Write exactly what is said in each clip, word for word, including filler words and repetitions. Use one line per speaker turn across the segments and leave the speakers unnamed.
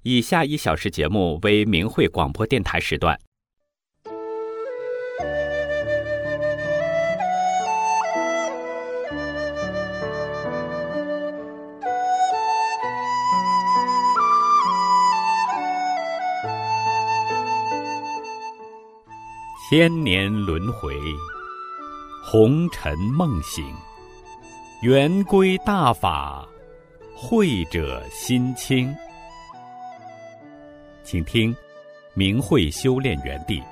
以下一小时节目为明慧广播电台时段。千年轮回，红尘梦醒，圆归大法，慧者心清。请听明慧修炼园地。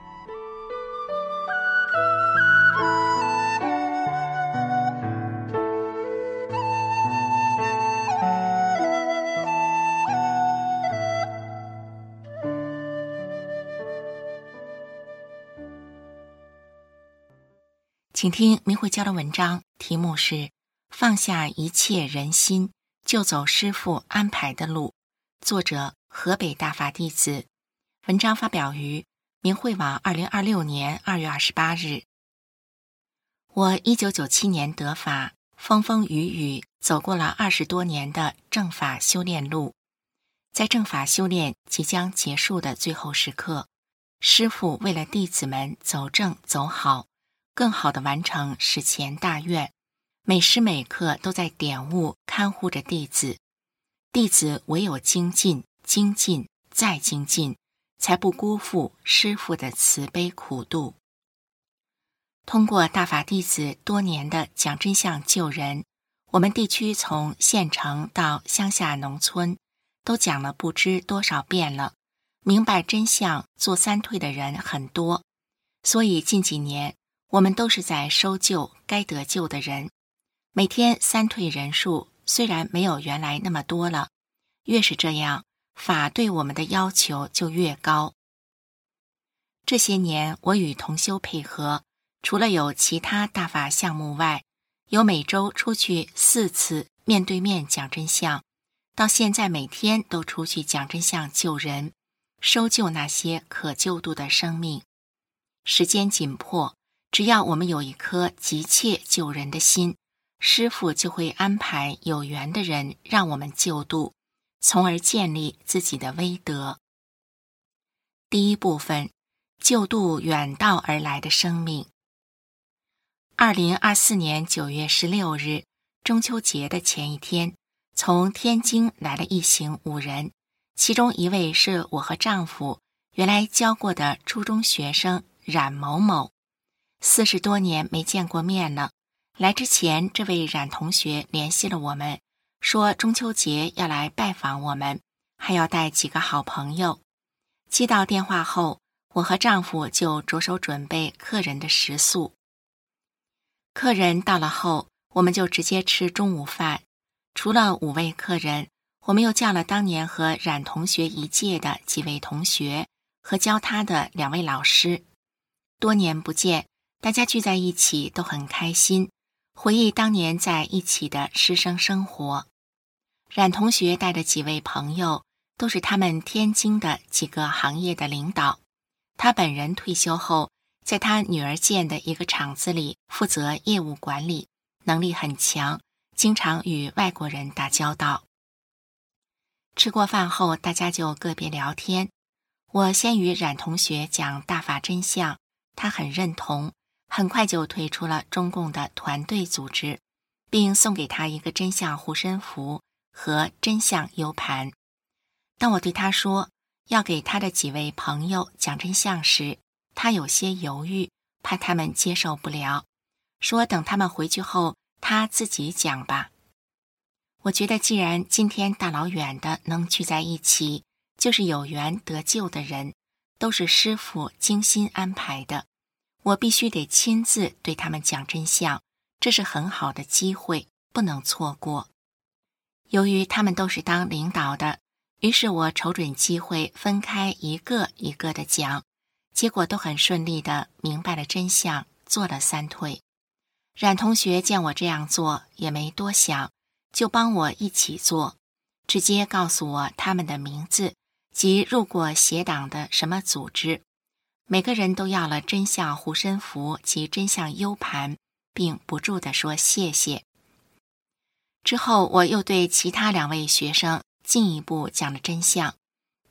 请听明慧教的文章，题目是放下一切人心，就走师父安排的路，作者河北大法弟子。文章发表于明慧网二零二六年二月二十八日。我一九九七年得法，风风雨雨走过了二十多年的正法修炼路。在正法修炼即将结束的最后时刻，师父为了弟子们走正走好，更好地完成史前大愿，每时每刻都在点悟看护着弟子。弟子唯有精进精进再精进，才不辜负师父的慈悲苦度。通过大法弟子多年的讲真相救人，我们地区从县城到乡下农村都讲了不知多少遍了，明白真相做三退的人很多，所以近几年我们都是在收救该得救的人。每天三退人数虽然没有原来那么多了，越是这样，法对我们的要求就越高。这些年我与同修配合，除了有其他大法项目外，有每周出去四次面对面讲真相，到现在每天都出去讲真相救人，收救那些可救度的生命。时间紧迫，只要我们有一颗急切救人的心，师父就会安排有缘的人让我们救度，从而建立自己的威德。第一部分，救度远道而来的生命。二零二四年九月十六日，中秋节的前一天，从天津来了一行五人，其中一位是我和丈夫原来教过的初中学生冉某某。四十多年没见过面了，来之前这位冉同学联系了我们，说中秋节要来拜访我们，还要带几个好朋友。接到电话后，我和丈夫就着手准备客人的食宿。客人到了后，我们就直接吃中午饭。除了五位客人，我们又叫了当年和冉同学一届的几位同学和教他的两位老师。多年不见，大家聚在一起都很开心，回忆当年在一起的师生生活。冉同学带着几位朋友，都是他们天津的几个行业的领导。他本人退休后，在他女儿建的一个厂子里负责业务管理，能力很强，经常与外国人打交道。吃过饭后，大家就个别聊天。我先与冉同学讲大法真相，他很认同，很快就退出了中共的团队组织，并送给他一个真相护身符和真相 U 盘。当我对他说要给他的几位朋友讲真相时，他有些犹豫，怕他们接受不了，说等他们回去后他自己讲吧。我觉得既然今天大老远的能聚在一起，就是有缘得救的人，都是师父精心安排的，我必须得亲自对他们讲真相，这是很好的机会，不能错过。由于他们都是当领导的，于是我瞅准机会分开一个一个的讲，结果都很顺利的明白了真相，做了三退。冉同学见我这样做也没多想，就帮我一起做，直接告诉我他们的名字及入过邪党的什么组织。每个人都要了真相护身符及真相 U 盘，并不住地说谢谢。之后我又对其他两位学生进一步讲了真相，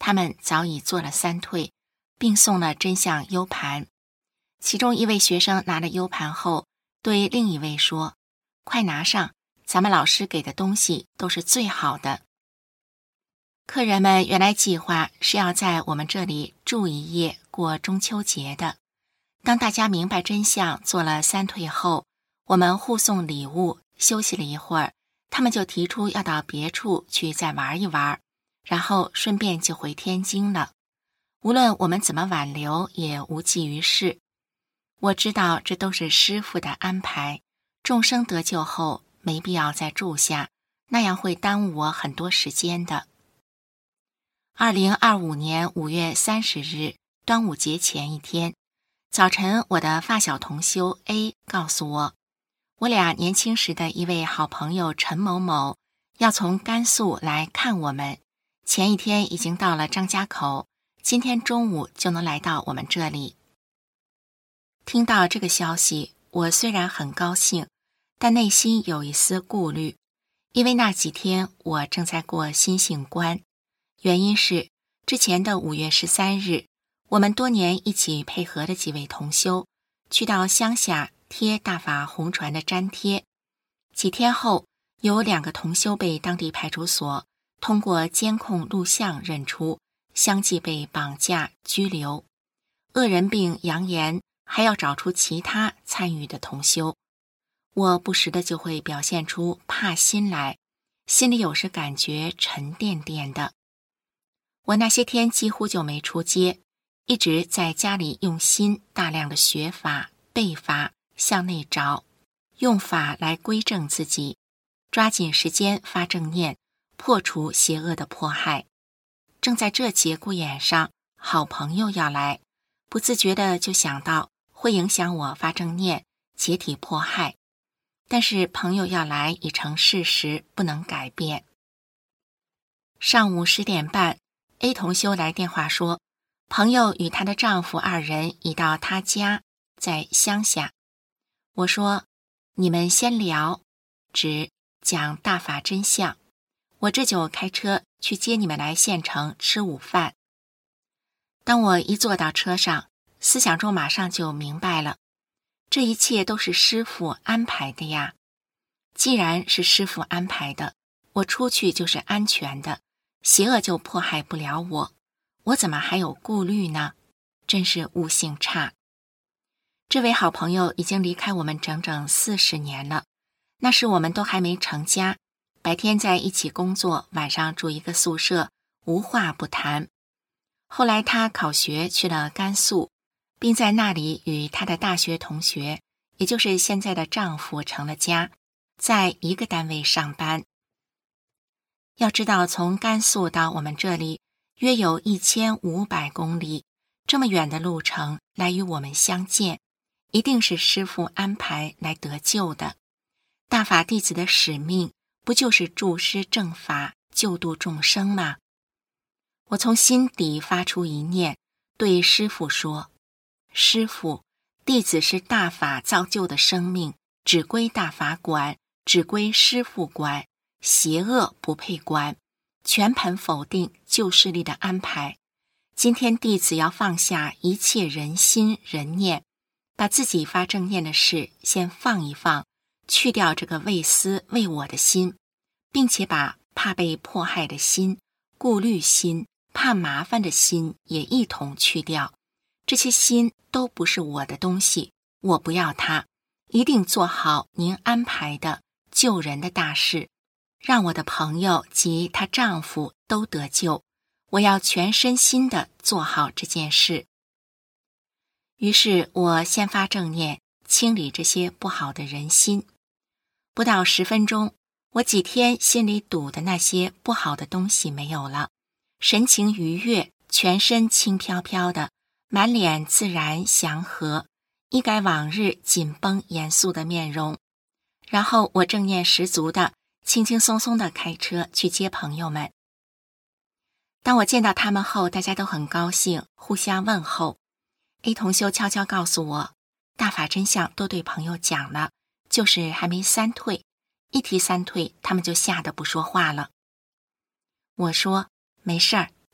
他们早已做了三退，并送了真相 U 盘。其中一位学生拿了 U 盘后，对另一位说：快拿上，咱们老师给的东西都是最好的。客人们原来计划是要在我们这里住一夜过中秋节的。当大家明白真相，做了三退后，我们互送礼物，休息了一会儿，他们就提出要到别处去再玩一玩，然后顺便就回天津了。无论我们怎么挽留，也无济于事。我知道这都是师父的安排，众生得救后没必要再住下，那样会耽误我很多时间的。二零二五年五月三十日，端午节前一天早晨，我的发小同修 A 告诉我，我俩年轻时的一位好朋友陈某某要从甘肃来看我们，前一天已经到了张家口，今天中午就能来到我们这里。听到这个消息，我虽然很高兴，但内心有一丝顾虑，因为那几天我正在过心性关。原因是之前的五月十三日，我们多年一起配合的几位同修去到乡下贴大法红传的粘贴，几天后有两个同修被当地派出所通过监控录像认出，相继被绑架拘留。恶人并扬言还要找出其他参与的同修。我不时的就会表现出怕心来，心里有时感觉沉甸甸的。我那些天几乎就没出街，一直在家里用心大量的学法、背法、向内找，用法来归正自己，抓紧时间发正念，破除邪恶的迫害。正在这节骨眼上，好朋友要来，不自觉的就想到会影响我发正念，解体迫害。但是朋友要来已成事实，不能改变。上午十点半，A 同修来电话说，朋友与她的丈夫二人已到她家，在乡下。我说，你们先聊，只讲大法真相，我这就开车去接你们来县城吃午饭。当我一坐到车上，思想中马上就明白了，这一切都是师父安排的呀。既然是师父安排的，我出去就是安全的，邪恶就迫害不了我，我怎么还有顾虑呢？真是悟性差。这位好朋友已经离开我们整整四十年了，那时我们都还没成家，白天在一起工作，晚上住一个宿舍，无话不谈。后来他考学去了甘肃，并在那里与他的大学同学，也就是现在的丈夫成了家，在一个单位上班。要知道，从甘肃到我们这里约有一千五百公里，这么远的路程来与我们相见，一定是师父安排来得救的。大法弟子的使命不就是助师正法，救度众生吗？我从心底发出一念，对师父说，师父，弟子是大法造就的生命，只归大法管，只归师父管，邪恶不配管，全盘否定旧势力的安排。今天弟子要放下一切人心人念，把自己发正念的事先放一放，去掉这个为私为我的心，并且把怕被迫害的心、顾虑心、怕麻烦的心也一同去掉。这些心都不是我的东西，我不要它，一定做好您安排的救人的大事，让我的朋友及她丈夫都得救，我要全身心地做好这件事。于是我先发正念，清理这些不好的人心。不到十分钟，我几天心里堵的那些不好的东西没有了，神情愉悦，全身轻飘飘的，满脸自然祥和，一改往日紧绷严肃的面容。然后我正念十足的轻轻松松的开车去接朋友们。当我见到他们后，大家都很高兴，互相问候。A 同修悄悄告诉我，大法真相都对朋友讲了，就是还没三退，一提三退他们就吓得不说话了。我说，没事儿，别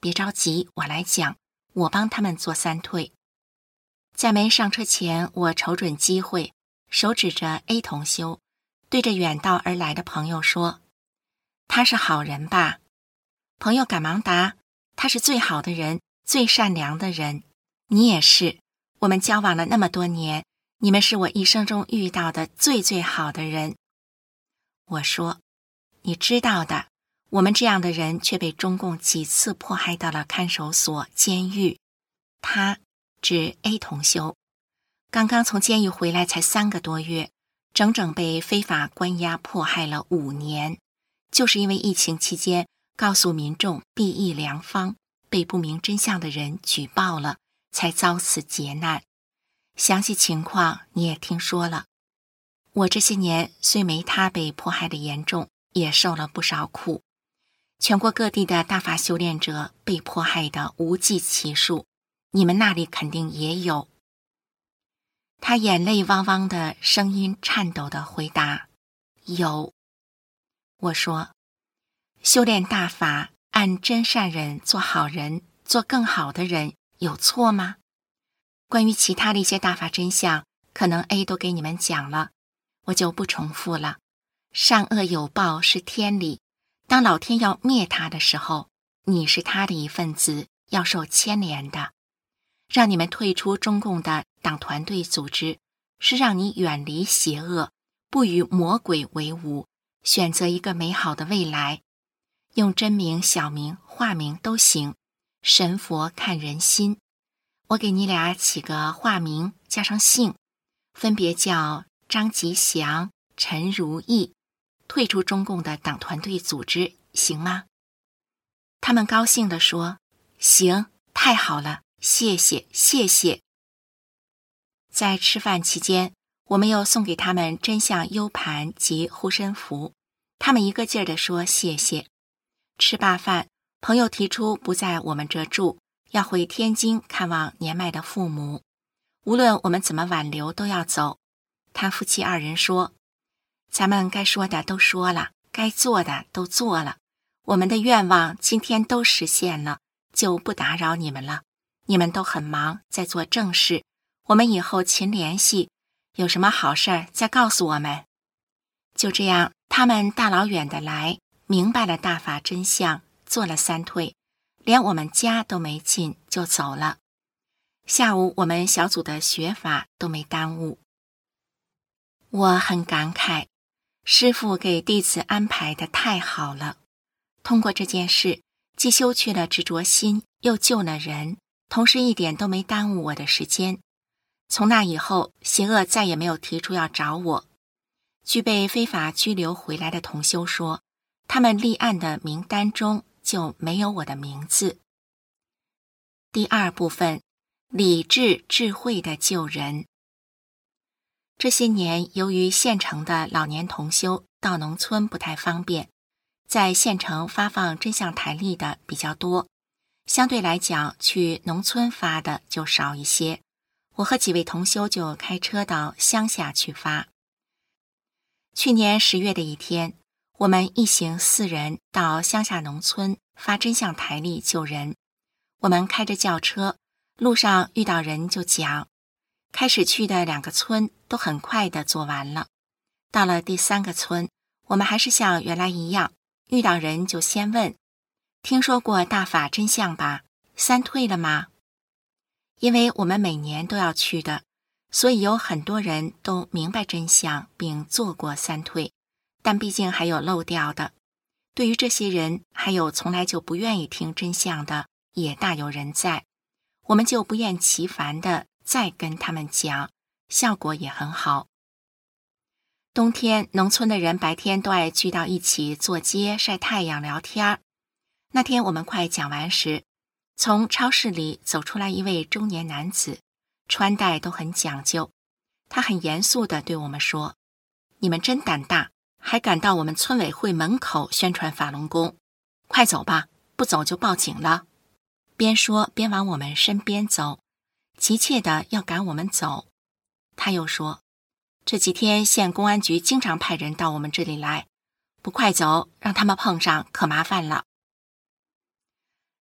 别着急，我来讲，我帮他们做三退。”在没上车前，我瞅准机会，手指着 A 同修，对着远道而来的朋友说：“他是好人吧？”朋友赶忙答：“他是最好的人，最善良的人。你也是，我们交往了那么多年，你们是我一生中遇到的最最好的人。”我说：“你知道的，我们这样的人却被中共几次迫害到了看守所、监狱。他指 A 同修，刚刚从监狱回来才三个多月，整整被非法关押迫害了五年，就是因为疫情期间告诉民众避疫良方，被不明真相的人举报了，才遭此劫难。详细情况你也听说了。我这些年虽没他被迫害的严重，也受了不少苦。全国各地的大法修炼者被迫害的无计其数，你们那里肯定也有。”他眼泪汪汪的，声音颤抖的回答：“有。”我说：“修炼大法，按真善忍做好人，做更好的人，有错吗？关于其他的一些大法真相，可能 A 都给你们讲了，我就不重复了。善恶有报是天理，当老天要灭他的时候，你是他的一份子，要受牵连的。让你们退出中共的党团队组织，是让你远离邪恶，不与魔鬼为伍，选择一个美好的未来。用真名、小名、化名都行，神佛看人心。我给你俩起个化名加上姓，分别叫张吉祥、陈如意，退出中共的党团队组织，行吗？”他们高兴地说：“行，太好了，谢谢谢谢。”在吃饭期间，我们又送给他们真相 U 盘及护身符，他们一个劲儿地说谢谢。吃罢饭，朋友提出不在我们这住，要回天津看望年迈的父母，无论我们怎么挽留都要走。他夫妻二人说：“咱们该说的都说了，该做的都做了，我们的愿望今天都实现了，就不打扰你们了。你们都很忙，在做正事，我们以后勤联系，有什么好事儿再告诉我们。”就这样，他们大老远的来，明白了大法真相，做了三退，连我们家都没进就走了。下午我们小组的学法都没耽误。我很感慨，师父给弟子安排的太好了。通过这件事，既修去了执着心，又救了人，同时一点都没耽误我的时间。从那以后，邪恶再也没有提出要找我。据被非法拘留回来的同修说，他们立案的名单中就没有我的名字。第二部分，理智智慧的救人。这些年，由于县城的老年同修到农村不太方便，在县城发放真相台历的比较多，相对来讲去农村发的就少一些。我和几位同修就开车到乡下去发。去年十月的一天，我们一行四人到乡下农村发真相台历救人。我们开着轿车，路上遇到人就讲，开始去的两个村都很快的做完了，到了第三个村，我们还是像原来一样，遇到人就先问：“听说过大法真相吧？三退了吗？”因为我们每年都要去的，所以有很多人都明白真相并做过三退，但毕竟还有漏掉的。对于这些人，还有从来就不愿意听真相的，也大有人在。我们就不厌其烦的再跟他们讲，效果也很好。冬天，农村的人白天都爱聚到一起坐街晒太阳聊天。那天我们快讲完时，从超市里走出来一位中年男子，穿戴都很讲究。他很严肃地对我们说：“你们真胆大，还敢到我们村委会门口宣传法轮功，快走吧，不走就报警了。”边说边往我们身边走，急切地要赶我们走。他又说：“这几天县公安局经常派人到我们这里来，不快走，让他们碰上可麻烦了。”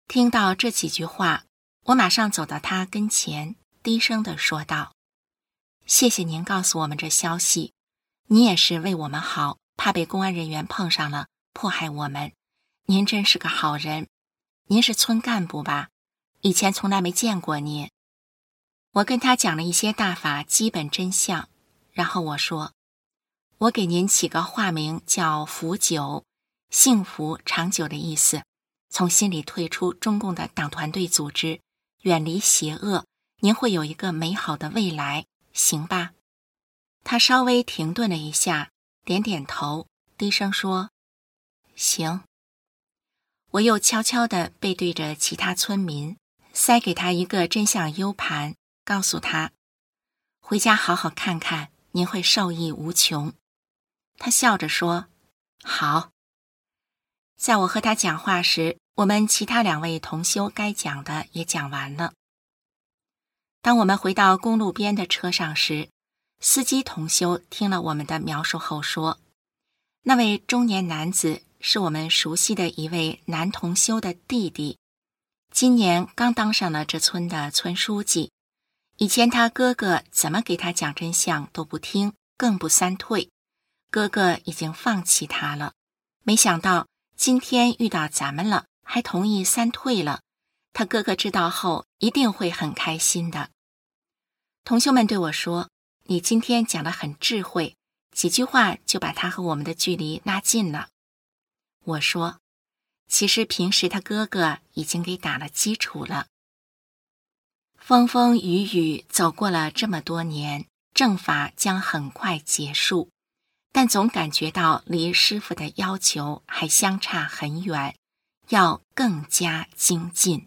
听到这几句话，我马上走到他跟前，低声地说道：谢谢您告诉我们这消息，你也是为我们好，怕被公安人员碰上了，迫害我们。您真是个好人。您是村干部吧？以前从来没见过您。我跟他讲了一些大法基本真相，然后我说，我给您起个化名叫福久，幸福长久的意思，从心里退出中共的党团队组织，远离邪恶，您会有一个美好的未来，行吧？他稍微停顿了一下，点点头，低声说：行。我又悄悄地背对着其他村民，塞给他一个真相 U 盘，告诉他，回家好好看看，您会受益无穷。他笑着说：好。在我和他讲话时，我们其他两位同修该讲的也讲完了。当我们回到公路边的车上时，司机同修听了我们的描述后说，那位中年男子是我们熟悉的一位男同修的弟弟，今年刚当上了这村的村书记。以前他哥哥怎么给他讲真相都不听，更不三退，哥哥已经放弃他了。没想到今天遇到咱们了，还同意三退了，他哥哥知道后一定会很开心的。同修们对我说，你今天讲得很智慧，几句话就把他和我们的距离拉近了。我说，其实平时他哥哥已经给打了基础了。风风雨雨走过了这么多年，正法将很快结束，但总感觉到离师父的要求还相差很远，要更加精进。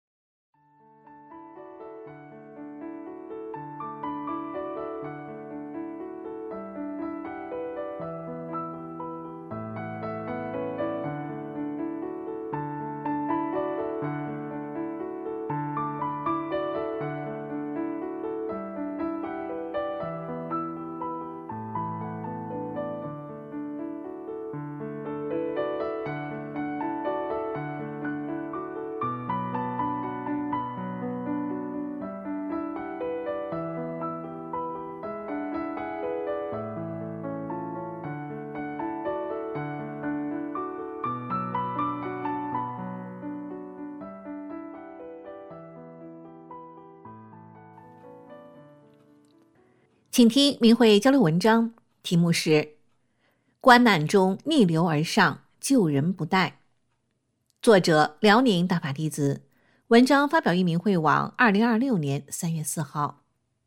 请听明慧交流文章，题目是关难中逆流而上，救人不殆。作者辽宁大法弟子，文章发表于明慧网二零二六年三月四号。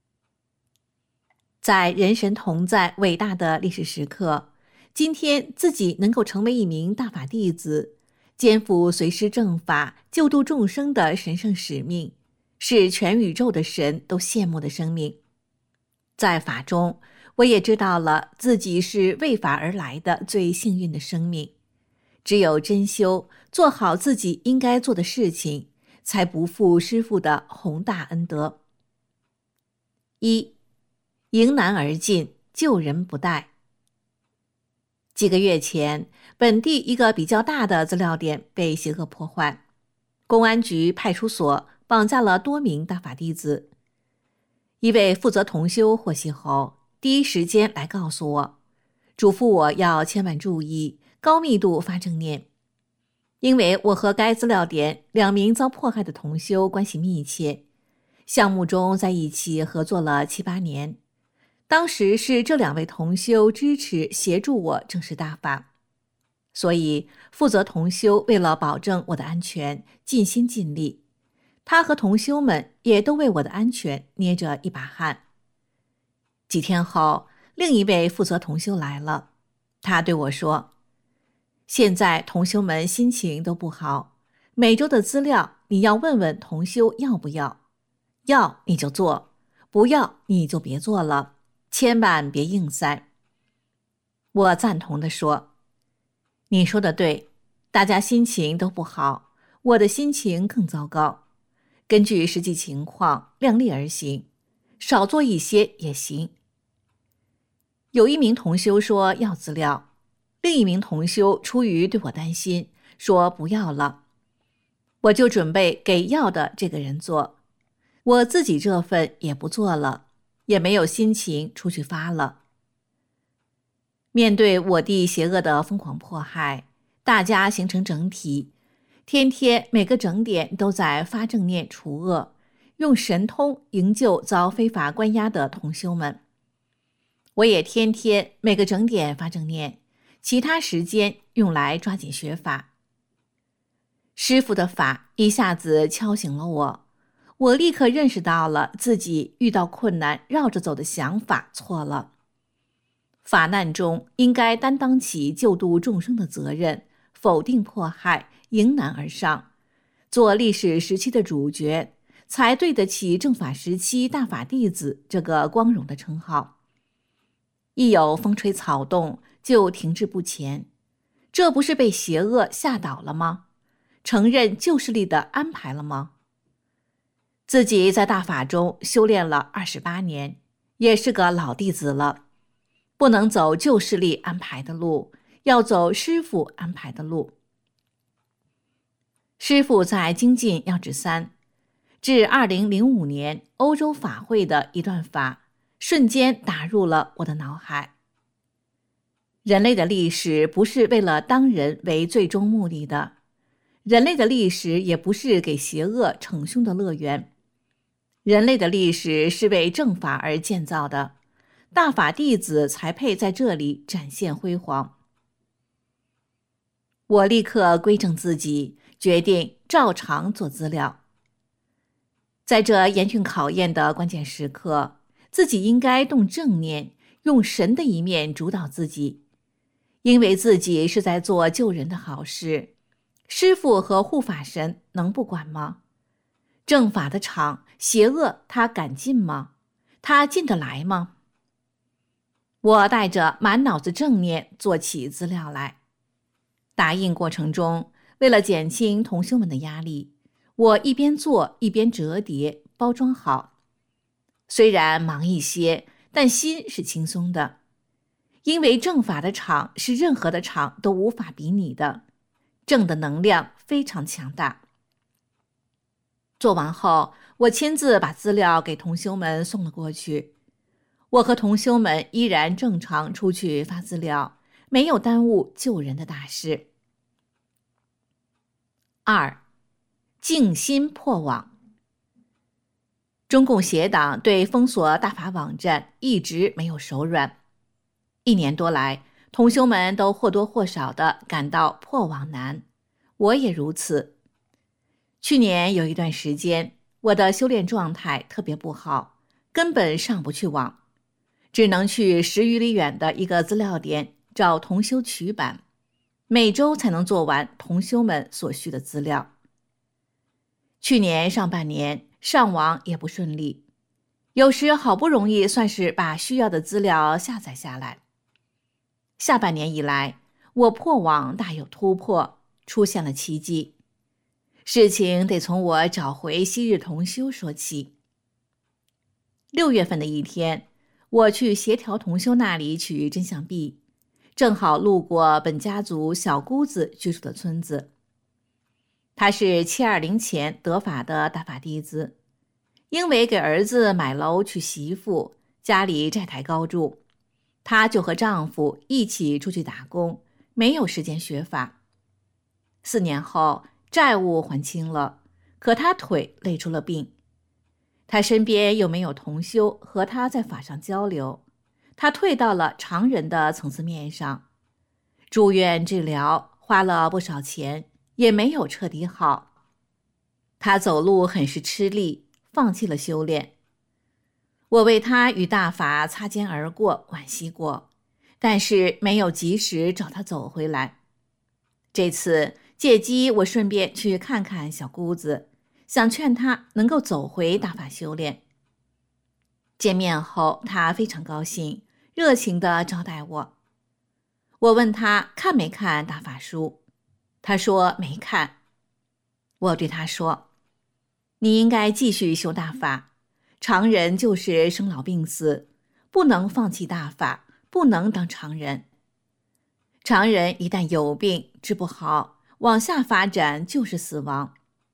在人神同在伟大的历史时刻，今天自己能够成为一名大法弟子，肩负随师正法救度众生的神圣使命，是全宇宙的神都羡慕的生命。在法中，我也知道了自己是为法而来的最幸运的生命。只有真修，做好自己应该做的事情，才不负师父的宏大恩德。一，迎难而进，救人不殆。几个月前，本地一个比较大的资料点被邪恶破坏，公安局派出所绑架了多名大法弟子。一位负责同修获悉后，第一时间来告诉我，嘱咐我要千万注意，高密度发正念。因为我和该资料点两名遭迫害的同修关系密切，项目中在一起合作了七八年。当时是这两位同修支持协助我正视大法，所以负责同修为了保证我的安全，尽心尽力。他和同修们也都为我的安全捏着一把汗。几天后，另一位负责同修来了，他对我说，现在同修们心情都不好，每周的资料你要问问同修要不要，要你就做，不要你就别做了，千万别硬塞。我赞同地说，你说的对，大家心情都不好，我的心情更糟糕。根据实际情况量力而行，少做一些也行。有一名同修说要资料，另一名同修出于对我担心，说不要了。 我就准备给要的这个人做，我自己这份也不做了，也没有心情出去发了。面对我弟邪恶的疯狂迫害，大家形成整体，天天每个整点都在发正念除恶，用神通营救遭非法关押的同修们。我也天天每个整点发正念，其他时间用来抓紧学法。师父的法一下子敲醒了我，我立刻认识到了自己遇到困难绕着走的想法错了。法难中应该担当起救度众生的责任，否定迫害，迎难而上，做历史时期的主角，才对得起正法时期大法弟子这个光荣的称号。一有风吹草动就停滞不前，这不是被邪恶吓倒了吗？承认旧势力的安排了吗？自己在大法中修炼了二十八年，也是个老弟子了，不能走旧势力安排的路，要走师父安排的路。师父在精进要旨三至二零零五年欧洲法会的一段法，瞬间打入了我的脑海。人类的历史不是为了当人为最终目的的，人类的历史也不是给邪恶逞凶的乐园，人类的历史是为正法而建造的，大法弟子才配在这里展现辉煌。我立刻归正自己，决定照常做资料。在这严峻考验的关键时刻，自己应该动正念，用神的一面主导自己，因为自己是在做救人的好事，师父和护法神能不管吗？正法的场，邪恶他敢进吗？他进得来吗？我带着满脑子正念做起资料来。打印过程中，为了减轻同修们的压力，我一边做一边折叠包装好。虽然忙一些，但心是轻松的，因为正法的场是任何的场都无法比拟的，正的能量非常强大。做完后，我亲自把资料给同修们送了过去。我和同修们依然正常出去发资料，没有耽误救人的大事。二，静心破网。中共邪党对封锁大法网站一直没有手软，一年多来，同修们都或多或少地感到破网难，我也如此。去年有一段时间，我的修炼状态特别不好，根本上不去网，只能去十余里远的一个资料点找同修取版，每周才能做完同修们所需的资料。去年上半年上网也不顺利，有时好不容易算是把需要的资料下载下来。下半年以来，我破网大有突破，出现了奇迹。事情得从我找回昔日同修说起。六月份的一天，我去协调同修那里取真相币，正好路过本家族小姑子居住的村子。他是七二零前得法的大法弟子，因为给儿子买楼娶媳妇，家里债台高筑，她就和丈夫一起出去打工，没有时间学法。四年后债务还清了，可她腿累出了病。她身边又没有同修和她在法上交流，她退到了常人的层次面上，住院治疗花了不少钱，也没有彻底好。她走路很是吃力，放弃了修炼。我为她与大法擦肩而过，惋惜过，但是没有及时找她走回来。这次借机我顺便去看看小姑子，想劝她能够走回大法修炼。见面后，她非常高兴，热情地招待我。我问她看没看大法书，她说没看。我对她说，你应该继续修大法，常人就是生老病死，不能放弃大法，不能当常人。常人一旦有病治不好，往下发展就是死亡。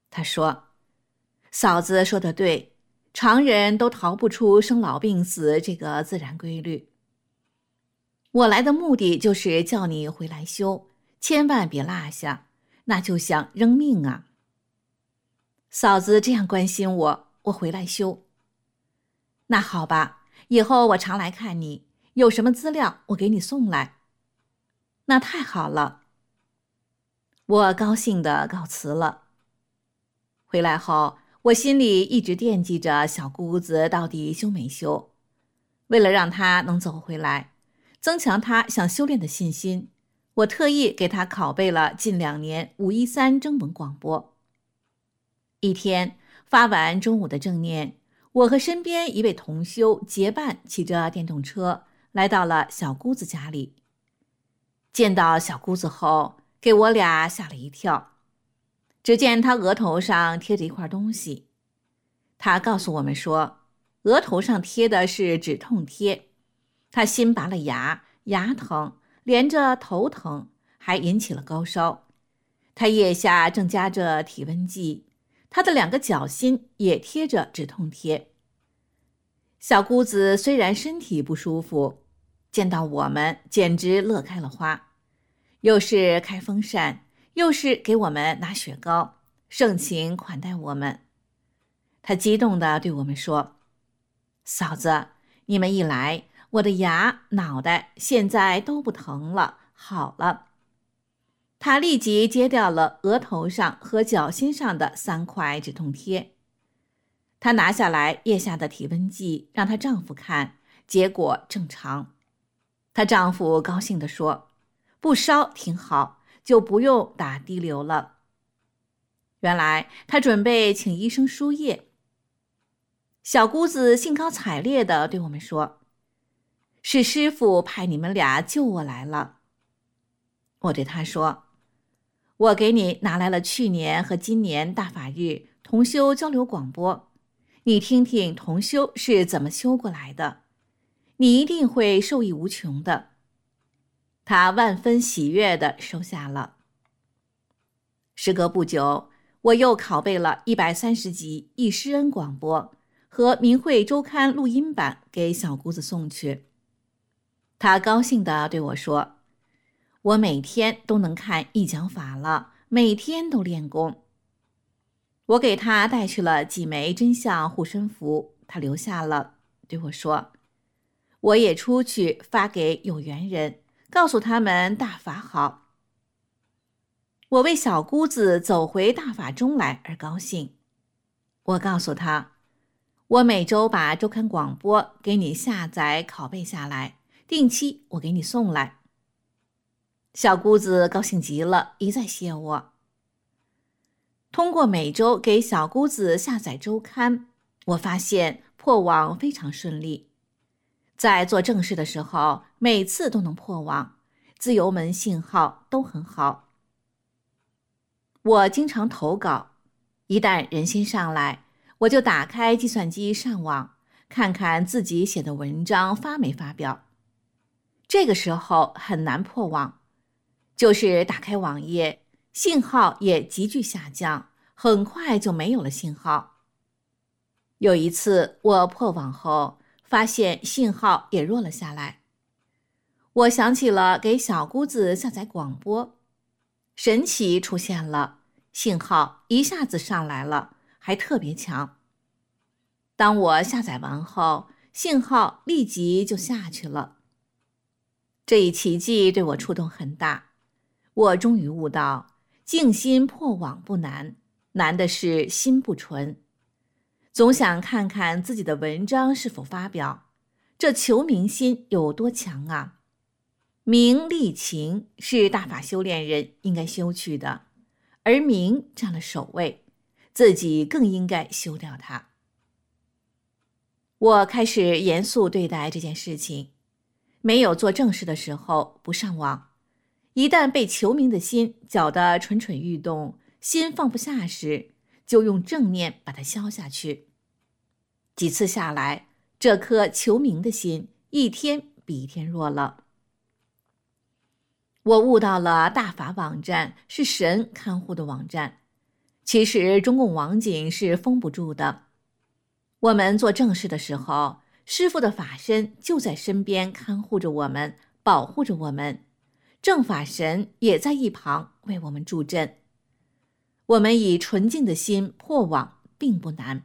他说：嫂子说得对，常人都逃不出生老病死这个自然规律。我来的目的就是叫你回来修，千万别落下，那就像扔命啊。嫂子这样关心我，我回来修。那好吧，以后我常来看你，有什么资料我给你送来。那太好了。我高兴地告辞了。回来后，我心里一直惦记着小姑子到底修没修。为了让她能走回来，增强她想修炼的信心，我特意给她拷贝了近两年五一三征文广播。一天发完中午的正念，我和身边一位同修结伴骑着电动车来到了小姑子家里。见到小姑子后，给我俩吓了一跳。只见她额头上贴着一块东西，她告诉我们说，额头上贴的是止痛贴。她新拔了牙，牙疼，连着头疼，还引起了高烧。她腋下正夹着体温计，她的两个脚心也贴着止痛贴。小姑子虽然身体不舒服，见到我们简直乐开了花，又是开风扇，又是给我们拿雪糕，盛情款待我们。她激动地对我们说：嫂子，你们一来，我的牙、脑袋现在都不疼了，好了。她立即揭掉了额头上和脚心上的三块止痛贴。她拿下来腋下的体温计让她丈夫看，结果正常。她丈夫高兴地说：不烧挺好，就不用打滴流了。原来她准备请医生输液。小姑子兴高采烈地对我们说：是师傅派你们俩救我来了。我对她说：我给你拿来了去年和今年大法日同修交流广播，你听听同修是怎么修过来的，你一定会受益无穷的。她万分喜悦地收下了。时隔不久，我又拷贝了一百三十集易师恩广播和明慧周刊录音版给小姑子送去。她高兴地对我说：我每天都能看一讲法了，每天都练功。我给她带去了几枚真相护身符，她留下了，对我说：我也出去发给有缘人，告诉他们大法好。我为小姑子走回大法中来而高兴。我告诉她，我每周把周刊广播给你下载拷贝下来，定期我给你送来。小姑子高兴极了，一再谢我。通过每周给小姑子下载周刊，我发现破网非常顺利。在做正事的时候，每次都能破网，自由门信号都很好。我经常投稿，一旦人心上来，我就打开计算机上网，看看自己写的文章发没发表。这个时候很难破网，就是打开网页，信号也急剧下降，很快就没有了信号。有一次我破网后，发现信号也弱了下来。我想起了给小姑子下载广播，神奇出现了，信号一下子上来了，还特别强。当我下载完后，信号立即就下去了。这一奇迹对我触动很大，我终于悟到，静心破网不难，难的是心不纯。总想看看自己的文章是否发表，这求名心有多强啊！名利情是大法修炼人应该修去的，而名占了首位，自己更应该修掉它。我开始严肃对待这件事情，没有做正事的时候不上网，一旦被求名的心搅得蠢蠢欲动，心放不下时，就用正念把它消下去。几次下来，这颗求名的心一天比一天弱了。我悟到了大法网站是神看护的网站， 其实中共网警是封不住的。我们做正事的时候，师父的法身就在身边看护着我们，保护着我们，正法神也在一旁为我们助阵。我们以纯净的心破网并不难。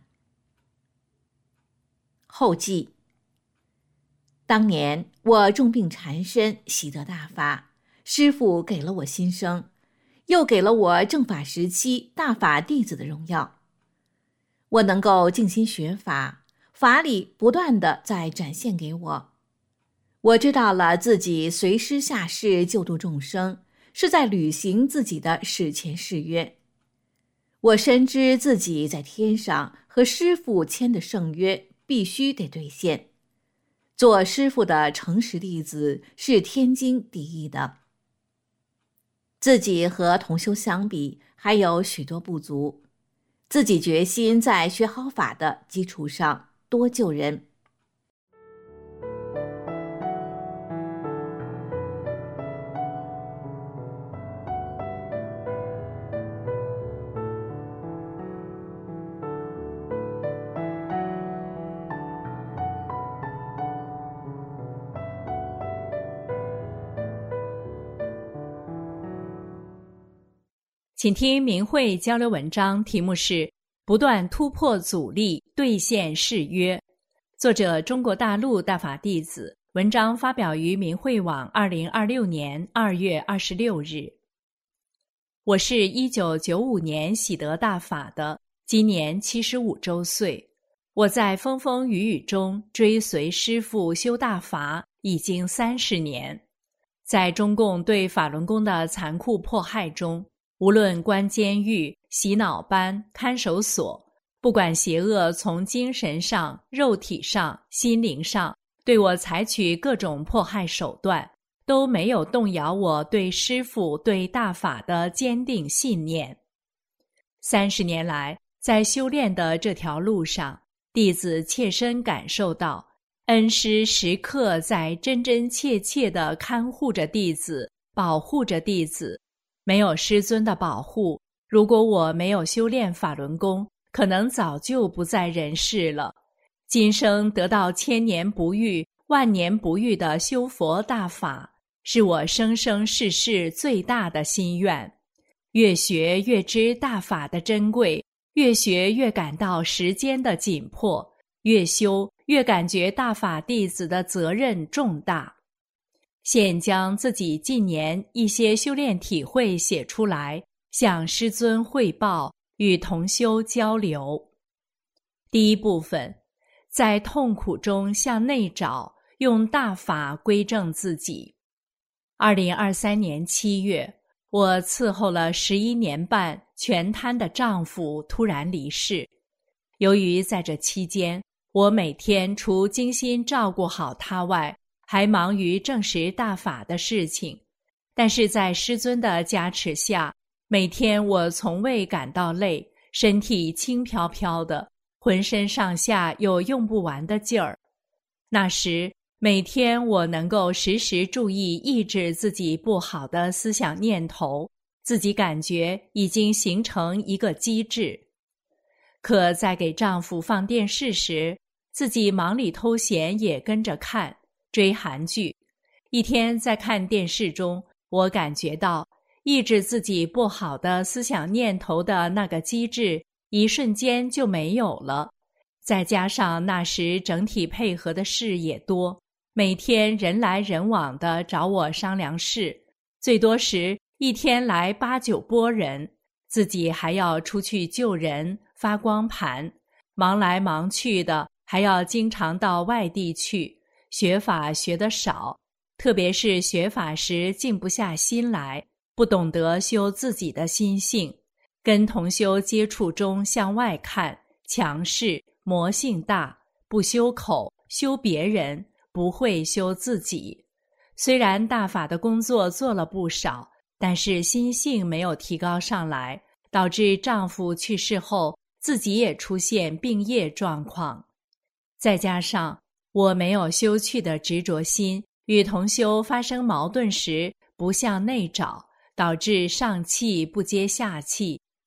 后记：当年我重病缠身，喜得大法，师父给了我新生，又给了我正法时期大法弟子的荣耀。我能够静心学法，法理不断地在展现给我。我知道了自己随师下世救度众生，是在履行自己的史前誓约。我深知自己在天上和师父签的圣约必须得兑现。做师父的诚实弟子是天经地义的。自己和同修相比，还有许多不足。自己决心在学好法的基础上多救人。
请听明慧交流文章，题目是不断突破阻力，兑现誓约。作者中国大陆大法弟子，文章发表于明慧网二零二六年二月二十六日。我是一九九五年喜得大法的，今年七十五周岁。我在风风雨雨中追随师父修大法已经三十年。在中共对法轮功的残酷迫害中，无论关监狱、洗脑班、看守所，不管邪恶从精神上、肉体上、心灵上对我采取各种迫害手段，都没有动摇我对师父、对大法的坚定信念。三十年来，在修炼的这条路上，弟子切身感受到，恩师时刻在真真切切地看护着弟子，保护着弟子。没有师尊的保护，如果我没有修炼法轮功，可能早就不在人世了。今生得到千年不遇、万年不遇的修佛大法，是我生生世世最大的心愿。越学越知大法的珍贵，越学越感到时间的紧迫，越修越感觉大法弟子的责任重大。现将自己近年一些修炼体会写出来，向师尊汇报，与同修交流。第一部分，在痛苦中向内找，用大法归正自己。二零二三年七月，我伺候了十一年半全瘫的丈夫突然离世。由于在这期间，我每天除精心照顾好他外，还忙于证实大法的事情，但是在师尊的加持下，每天我从未感到累，身体轻飘飘的，浑身上下有用不完的劲儿。那时，每天我能够时时注意抑制自己不好的思想念头，自己感觉已经形成一个机制。可在给丈夫放电视时，自己忙里偷闲也跟着看。追韩剧，一天在看电视中，我感觉到抑制自己不好的思想念头的那个机制一瞬间就没有了。再加上那时整体配合的事也多，每天人来人往的找我商量事，最多时一天来八九拨人，自己还要出去救人、发光盘，忙来忙去的，还要经常到外地去。学法学得少，特别是学法时静不下心来，不懂得修自己的心性，跟同修接触中向外看，强势，魔性大，不修口，修别人，不会修自己。虽然大法的工作做了不少，但是心性没有提高上来，导致丈夫去世后，自己也出现病业状况。再加上我没有修去的执着心，与同修发生矛盾时不向内找，导致上气不接下气，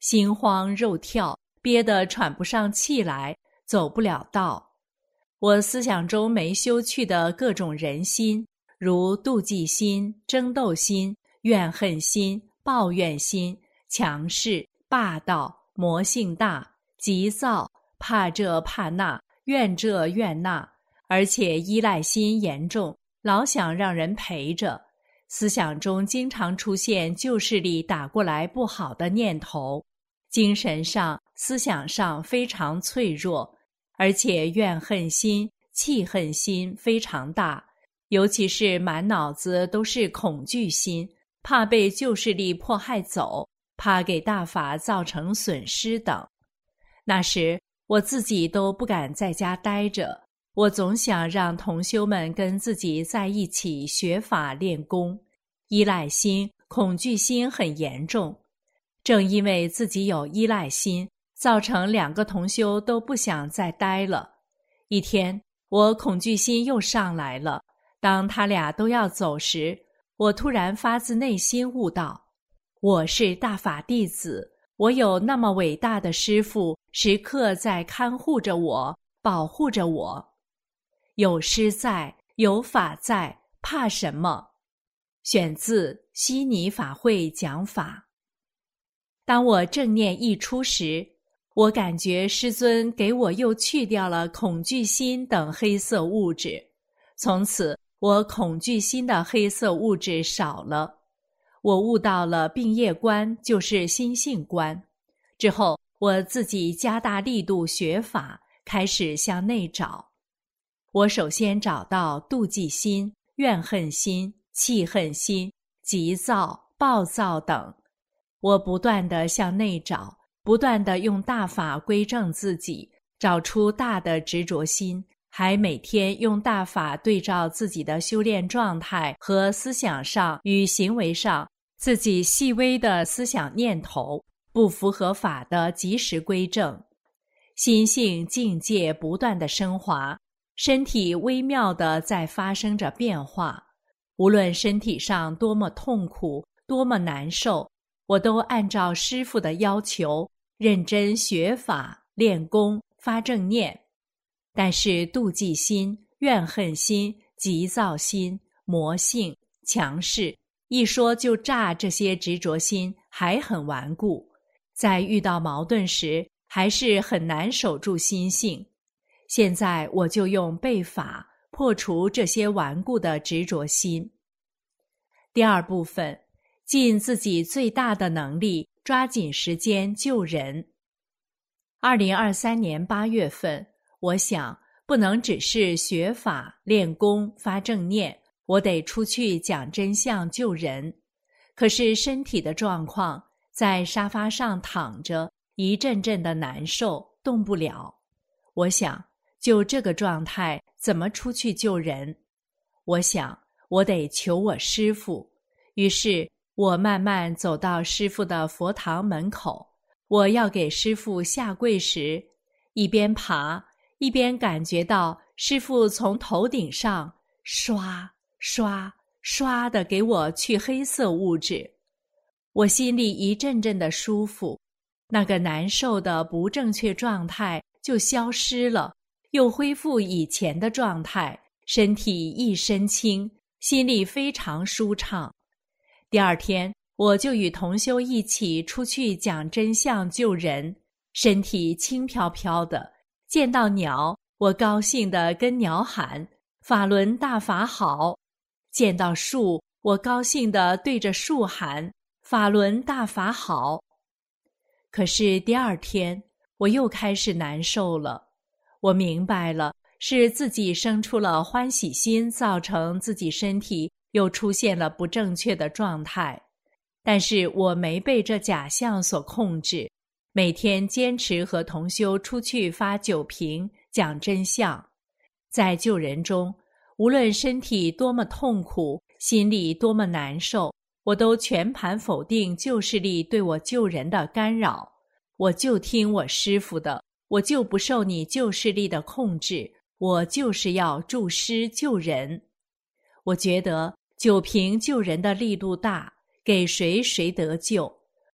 心慌肉跳，憋得喘不上气来，走不了道。我思想中没休去的各种人心，如妒忌心、争斗心、怨恨心、抱怨心、强势、霸道、魔性大、急躁、怕这怕那、怨这怨那，而且依赖心严重，老想让人陪着。思想中经常出现旧势力打过来不好的念头，精神上、思想上非常脆弱，而且怨恨心、气恨心非常大，尤其是满脑子都是恐惧心，怕被旧势力迫害走，怕给大法造成损失等。那时我自己都不敢在家待着，我总想让同修们跟自己在一起学法练功，依赖心、恐惧心很严重。正因为自己有依赖心，造成两个同修都不想再待了。一天，我恐惧心又上来了，当他俩都要走时，我突然发自内心悟到，我是大法弟子，我有那么伟大的师父，时刻在看护着我，保护着我。有师在，有法在，怕什么？选自悉尼法会讲法。当我正念一出时，我感觉师尊给我又去掉了恐惧心等黑色物质，从此我恐惧心的黑色物质少了。我悟到了病业观就是心性观。之后我自己加大力度学法，开始向内找。我首先找到妒忌心、怨恨心、气恨心、急躁、暴躁等。我不断地向内找，不断地用大法归正自己，找出大的执着心，还每天用大法对照自己的修炼状态和思想上与行为上自己细微的思想念头不符合法的及时归正。心性境界不断地升华，身体微妙地在发生着变化。无论身体上多么痛苦，多么难受，我都按照师父的要求认真学法练功发正念。但是妒忌心、怨恨心、急躁心、魔性、强势，一说就炸，这些执着心还很顽固，在遇到矛盾时还是很难守住心性。现在我就用背法破除这些顽固的执着心。第二部分，尽自己最大的能力，抓紧时间救人。二零二三年八月份，我想不能只是学法练功发正念，我得出去讲真相救人。可是身体的状况，在沙发上躺着一阵阵的难受，动不了。我想就这个状态怎么出去救人？我想我得求我师父。于是我慢慢走到师父的佛堂门口，我要给师父下跪时，一边爬一边感觉到师父从头顶上刷刷刷地给我去黑色物质。我心里一阵阵的舒服，那个难受的不正确状态就消失了，又恢复以前的状态，身体一身轻，心里非常舒畅。第二天我就与同修一起出去讲真相救人，身体轻飘飘的，见到鸟我高兴地跟鸟喊法轮大法好，见到树我高兴地对着树喊法轮大法好。可是第二天我又开始难受了，我明白了，是自己生出了欢喜心，造成自己身体又出现了不正确的状态。但是我没被这假象所控制，每天坚持和同修出去发酒瓶讲真相。在救人中，无论身体多么痛苦，心里多么难受，我都全盘否定旧势力对我救人的干扰。我就听我师父的，我就不受你旧势力的控制，我就是要助师救人。我觉得酒瓶救人的力度大，给谁谁得救。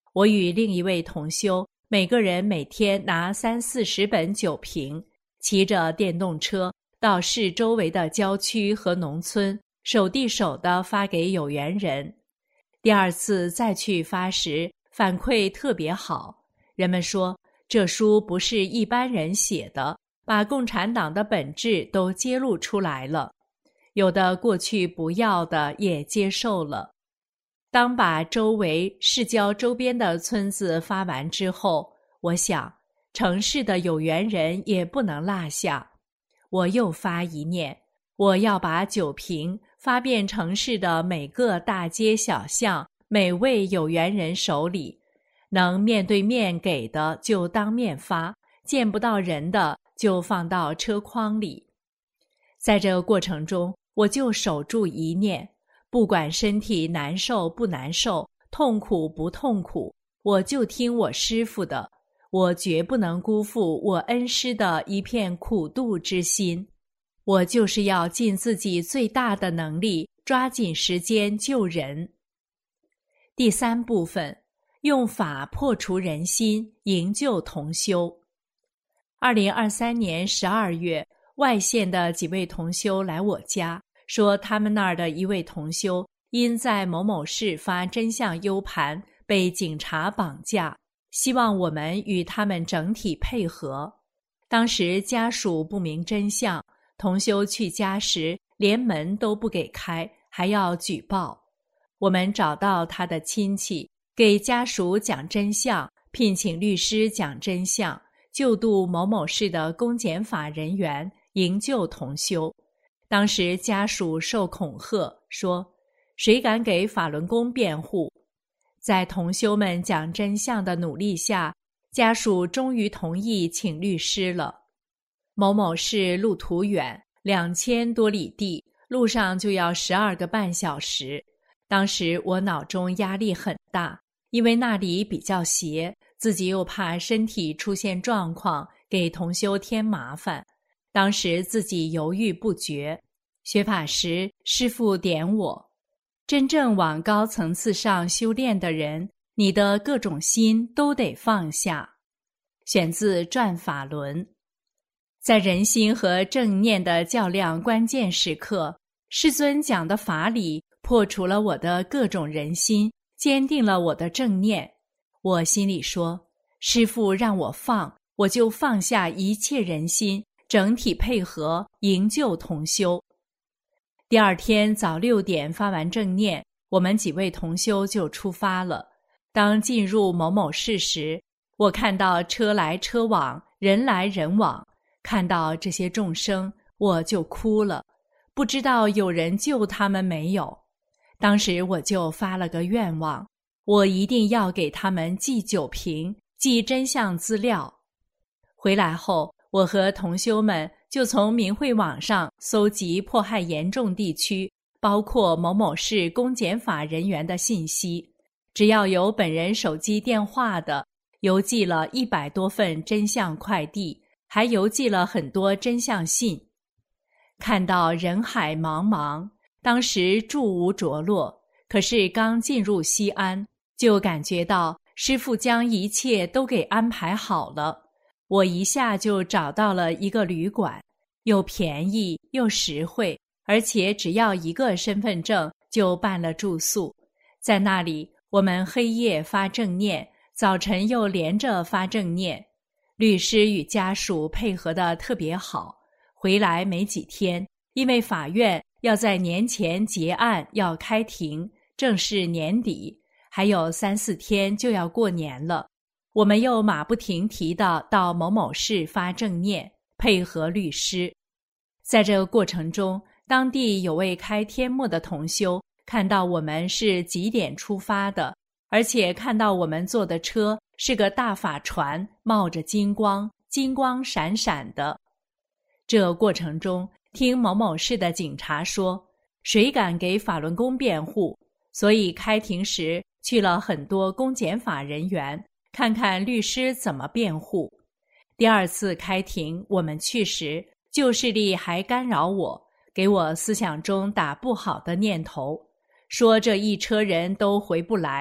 我与另一位同修，每个人每天拿三四十本酒瓶，骑着电动车到市周围的郊区和农村，手递手地发给有缘人。第二次再去发时，反馈特别好，人们说这书不是一般人写的，把共产党的本质都揭露出来了，有的过去不要的也接受了。当把周围市郊周边的村子发完之后，我想城市的有缘人也不能落下。我又发一念，我要把酒瓶发遍城市的每个大街小巷，每位有缘人手里，能面对面给的就当面发，见不到人的就放到车筐里。在这个过程中，我就守住一念，不管身体难受不难受，痛苦不痛苦，我就听我师父的，我绝不能辜负我恩师的一片苦度之心。我就是要尽自己最大的能力，抓紧时间救人。第三部分，用法破除人心，营救同修。二零二三年十二月，外县的几位同修来我家，说他们那儿的一位同修因在某某市发真相 U 盘被警察绑架，希望我们与他们整体配合。当时家属不明真相，同修去家时连门都不给开，还要举报。我们找到他的亲戚，给家属讲真相，聘请律师讲真相，救度某某市的公检法人员，营救同修。当时家属受恐吓，说谁敢给法轮功辩护？在同修们讲真相的努力下，家属终于同意请律师了。某某市路途远，两千多里地，路上就要十二个半小时。当时我脑中压力很大，因为那里比较斜，自己又怕身体出现状况，给同修添麻烦。当时自己犹豫不决。学法时，师父点我，真正往高层次上修炼的人，你的各种心都得放下。选自《转法轮》。在人心和正念的较量关键时刻，师尊讲的法理破除了我的各种人心，坚定了我的正念。我心里说，师父让我放，我就放下一切人心，整体配合，营救同修。第二天早六点发完正念，我们几位同修就出发了。当进入某某市时，我看到车来车往，人来人往，看到这些众生，我就哭了，不知道有人救他们没有。当时我就发了个愿望，我一定要给他们寄酒瓶，寄真相资料。回来后，我和同修们就从明慧网上搜集迫害严重地区，包括某某市公检法人员的信息，只要有本人手机电话的，邮寄了一百多份真相快递，还邮寄了很多真相信。看到人海茫茫，当时住无着落，可是刚进入西安，就感觉到师父将一切都给安排好了。我一下就找到了一个旅馆，又便宜又实惠，而且只要一个身份证就办了住宿。在那里，我们黑夜发正念，早晨又连着发正念。律师与家属配合得特别好。回来没几天，因为法院要在年前结案，要开庭，正是年底，还有三四天就要过年了。我们又马不停蹄地到某某市发正念，配合律师。在这个过程中，当地有位开天幕的同修看到我们是几点出发的，而且看到我们坐的车是个大法船，冒着金光，金光闪闪的。这过程中，听某某市的警察说，谁敢给法轮功辩护，所以开庭时去了很多公检法人员，看看律师怎么辩护。第二次开庭我们去时，旧势力还干扰我，给我思想中打不好的念头，说这一车人都回不来，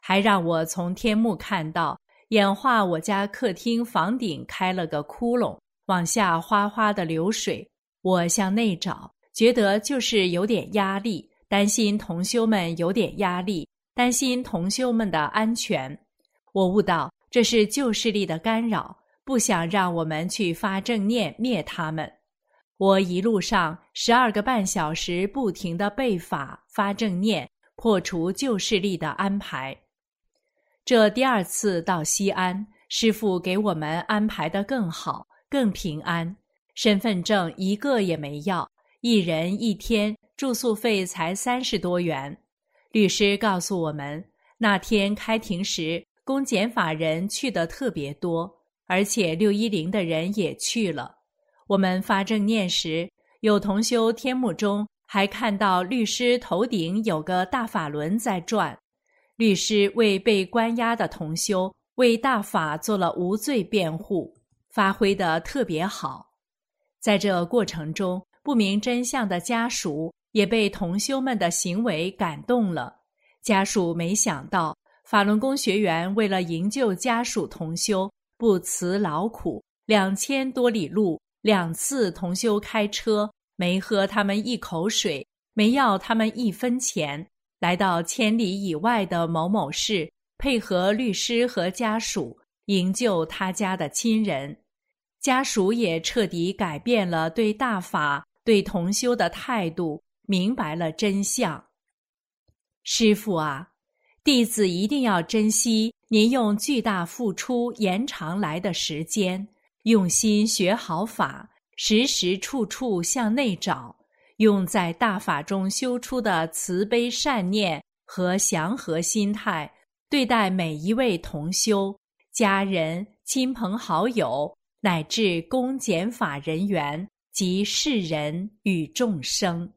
还让我从天幕看到演化我家客厅房顶开了个窟窿，往下哗哗的流水。我向内找，觉得就是有点压力，担心同修们有点压力，担心同修们的安全。我悟到这是旧势力的干扰，不想让我们去发正念灭他们。我一路上十二个半小时不停地背法发正念，破除旧势力的安排。这第二次到西安，师父给我们安排得更好，更平安。身份证一个也没要，一人一天住宿费才三十多元。律师告诉我们，那天开庭时，公检法人去得特别多，而且六一零的人也去了。我们发正念时，有同修天幕中还看到律师头顶有个大法轮在转。律师为被关押的同修为大法做了无罪辩护，发挥得特别好。在这过程中，不明真相的家属也被同修们的行为感动了。家属没想到，法轮功学员为了营救家属同修，不辞劳苦，两千多里路，两次同修开车，没喝他们一口水，没要他们一分钱，来到千里以外的某某市，配合律师和家属营救他家的亲人。家属也彻底改变了对大法、对同修的态度，明白了真相。师父啊，弟子一定要珍惜您用巨大付出延长来的时间，用心学好法，时时处处向内找，用在大法中修出的慈悲善念和祥和心态，对待每一位同修、家人、亲朋好友，乃至公检法人员及世人与众生。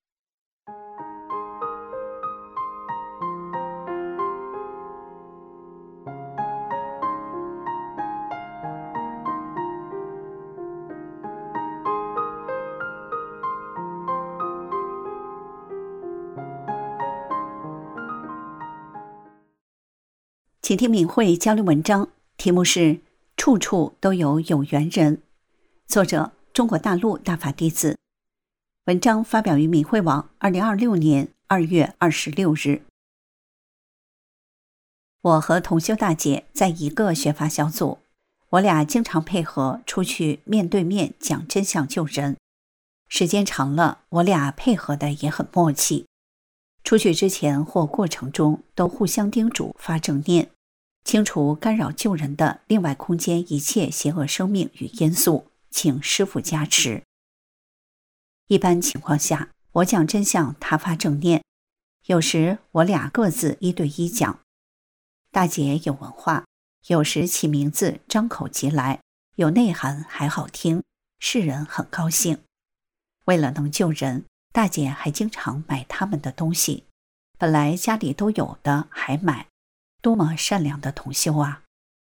请听敏慧交流文章，题目是处处都有有缘人，作者中国大陆大法弟子。文章发表于敏慧网二零二六年二月二十六日。我和同修大姐在一个学法小组，我俩经常配合出去面对面讲真相救人。时间长了，我俩配合的也很默契。出去之前或过程中都互相叮嘱发正念，清除干扰救人的另外空间一切邪恶生命与因素，请师父加持。一般情况下，我讲真相，他发正念，有时我俩各自一对一讲。大姐有文化，有时其名字张口即来，有内涵还好听，世人很高兴。为了能救人，大姐还经常买他们的东西，本来家里都有的还买，多么善良的同修啊！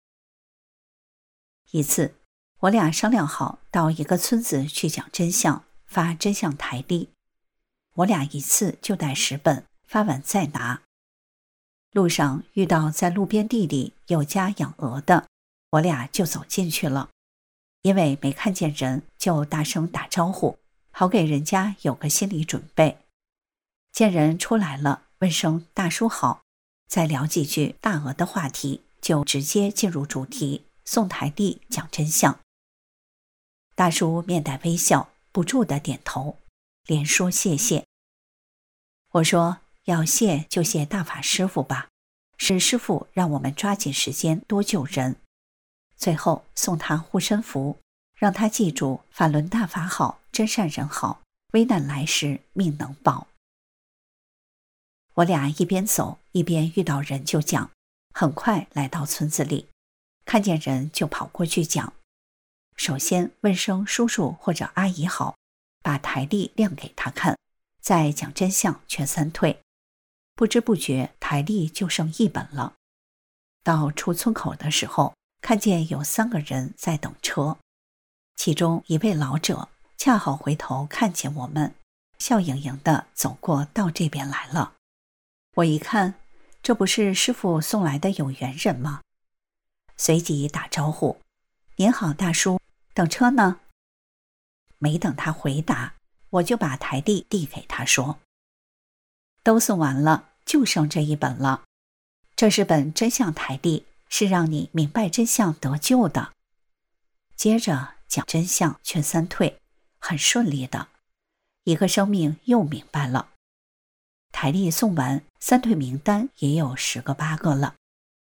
一次，我俩商量好到一个村子去讲真相，发真相台历。我俩一次就带十本，发完再拿。路上遇到在路边地里有家养鹅的，我俩就走进去了。因为没看见人，就大声打招呼，好给人家有个心理准备。见人出来了，问声大叔好，再聊几句大鹅的话题，就直接进入主题，送台历讲真相。大叔面带微笑，不住地点头，连说谢谢。我说要谢就谢大法师父吧，是师父让我们抓紧时间多救人。最后送他护身符，让他记住法轮大法好，真善人好，危难来时命能保。我俩一边走一边遇到人就讲，很快来到村子里，看见人就跑过去讲。首先问声叔叔或者阿姨好，把台历亮给他看，再讲真相劝三退。不知不觉台历就剩一本了。到出村口的时候，看见有三个人在等车，其中一位老者恰好回头看见我们，笑盈盈地走过到这边来了。我一看， 这不是师父送来的有缘人吗？随即打招呼：您好，大叔，等车呢？没等他回答，我就把台历递给他说：都送完了，就剩这一本了。这是本真相台历，是让你明白真相得救的。接着讲真相劝三退，很顺利的，一个生命又明白了。台历送完，三退名单也有十个八个了。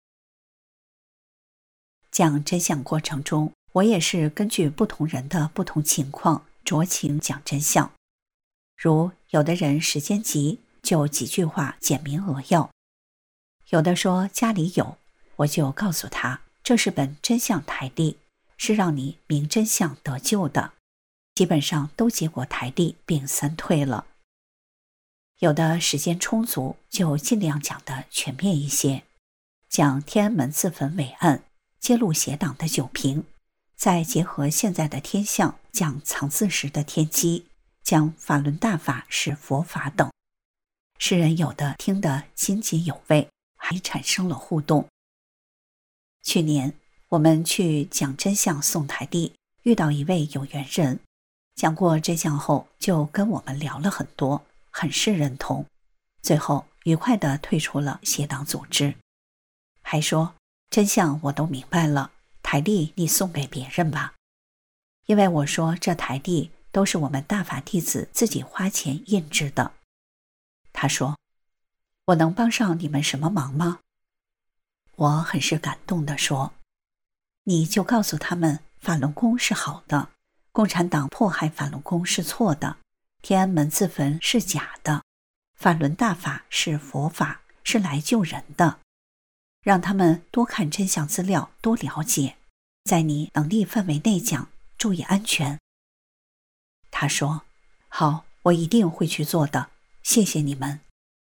讲真相过程中，我也是根据不同人的不同情况酌情讲真相。如有的人时间急，就几句话简明扼要；有的说家里有，我就告诉他这是本真相台历，是让你明真相得救的。基本上都接过台历并三退了。有的时间充足，就尽量讲得全面一些，讲天安门自焚伟案，揭露邪党的酒瓶，再结合现在的天象，讲藏字时的天机，讲法轮大法是佛法等。世人有的听得津津有味，还产生了互动。去年我们去讲真相送台历，遇到一位有缘人，讲过真相后就跟我们聊了很多，很是认同，最后愉快地退出了邪党组织，还说真相我都明白了，台历你送给别人吧。因为我说这台历都是我们大法弟子自己花钱印制的。他说我能帮上你们什么忙吗？我很是感动地说，你就告诉他们法轮功是好的，共产党迫害法轮功是错的，天安门自焚是假的，法轮大法是佛法，是来救人的，让他们多看真相资料，多了解，在你能力范围内讲，注意安全。他说好，我一定会去做的，谢谢你们。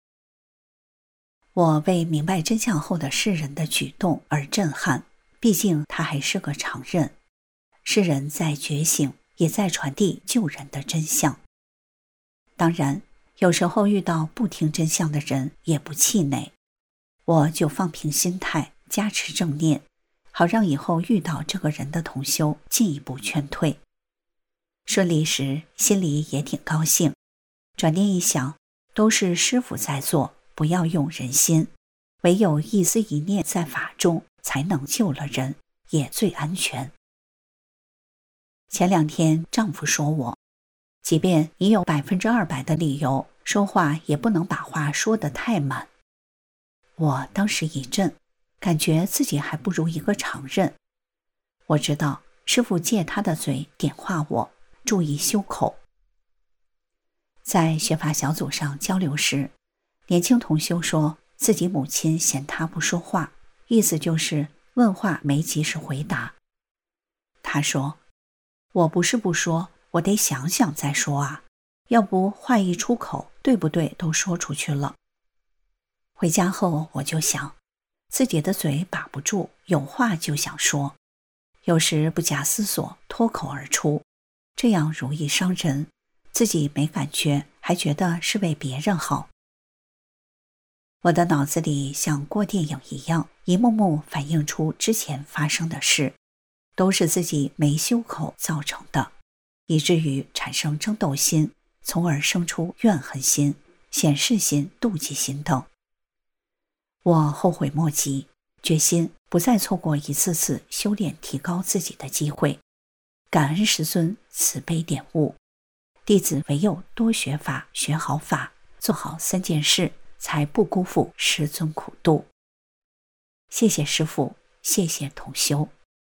我为明白真相后的世人的举动而震撼，毕竟他还是个常人，世人在觉醒，也在传递救人的真相。当然有时候遇到不听真相的人也不气馁，我就放平心态，加持正念，好让以后遇到这个人的同修进一步劝退。顺利时心里也挺高兴，转念一想，都是师父在做，不要用人心，唯有一思一念在法中，才能救了人，也最安全。前两天丈夫说我，即便你有百分之二百的理由，说话也不能把话说得太满。我当时一震，感觉自己还不如一个常人。我知道师父借他的嘴点化我，注意修口。在学法小组上交流时，年轻同修说自己母亲嫌他不说话，意思就是问话没及时回答。他说，我不是不说，我得想想再说啊，要不话一出口，对不对都说出去了。回家后我就想，自己的嘴把不住，有话就想说，有时不假思索脱口而出，这样容易伤人，自己没感觉，还觉得是为别人好。我的脑子里像过电影一样，一幕幕反映出之前发生的事，都是自己没修口造成的，以至于产生争斗心，从而生出怨恨心、显示心、妒忌心等。我后悔莫及，决心不再错过一次次修炼提高自己的机会。感恩师尊慈悲点悟，弟子唯有多学法，学好法，做好三件事，才不辜负师尊苦度。谢谢师父，谢谢同修。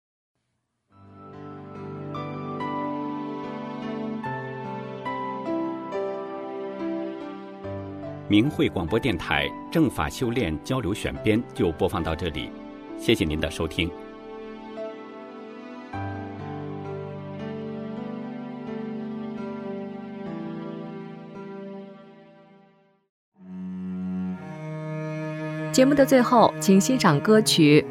明慧广播电台正法修炼交流选编就播放到这里，谢谢您的收听。
节目的最后，请欣赏歌曲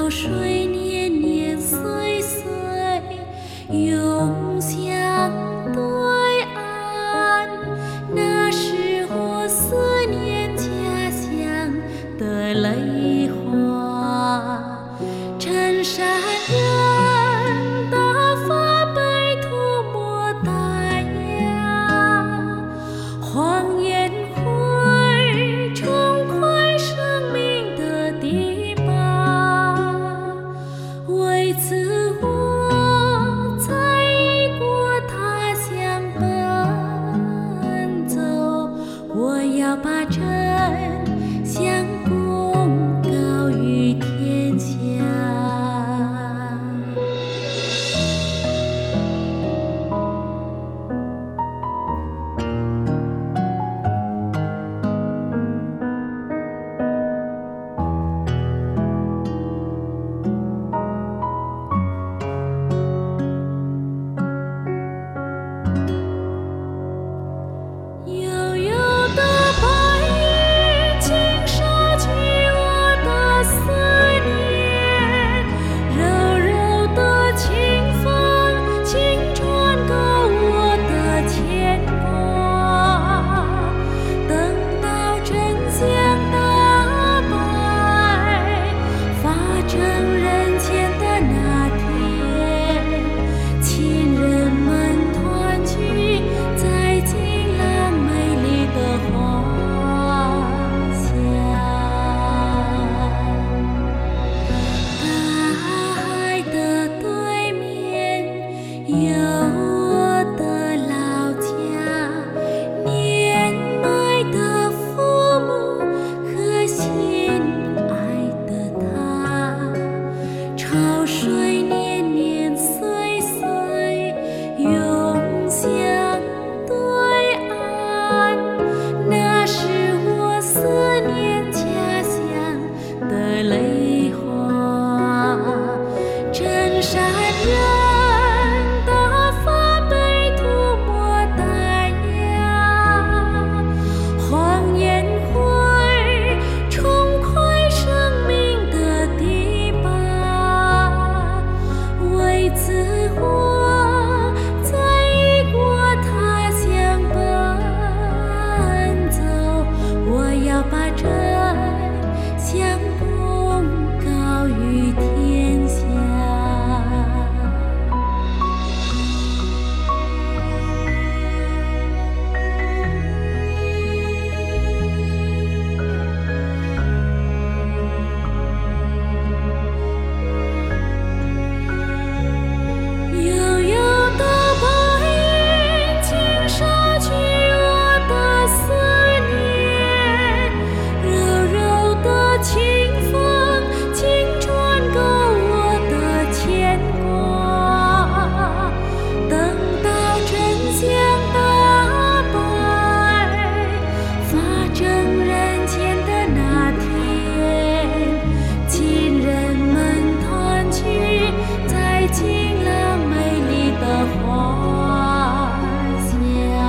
水年年岁岁永相对岸，那是我思念家乡的泪花。陈山人大发悲涂抹大雅，黄颜会冲快生命的堤坝。为此我在异国他乡奔走，我要把真相公告于天下。悠悠的白云轻捎去我的思念，柔柔的清风轻穿过我的牵挂。等到真相大白，发证人前的那天，亲人们团聚在晴朗美丽的花香。大海的对面有我的老家，年迈的父母和心爱的他。潮水年年岁岁永相对岸，那是我思念家乡的泪花。陈山人大发悲涂抹大雅，黄颜会冲快生命的堤坝。为此我在异国他乡奔走，我要把真相公告于天下。悠悠的白云轻捎去我的思念，柔柔的清风轻穿过我的牵挂。等到真相大白，发证人前的那天，亲人们团聚在晴朗美丽的花香。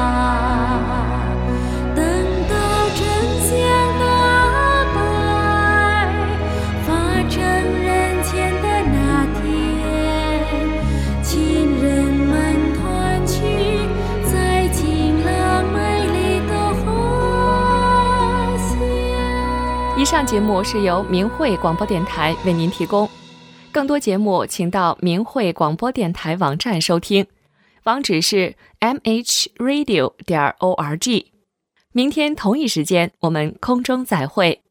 等到真相大白，发证人前的那天，亲人们团聚在晴朗美丽的花香。
以上节目是由明慧广播电台为您提供。更多节目请到明慧广播电台网站收听，网址是 m h radio 点 org。明天同一时间我们空中再会。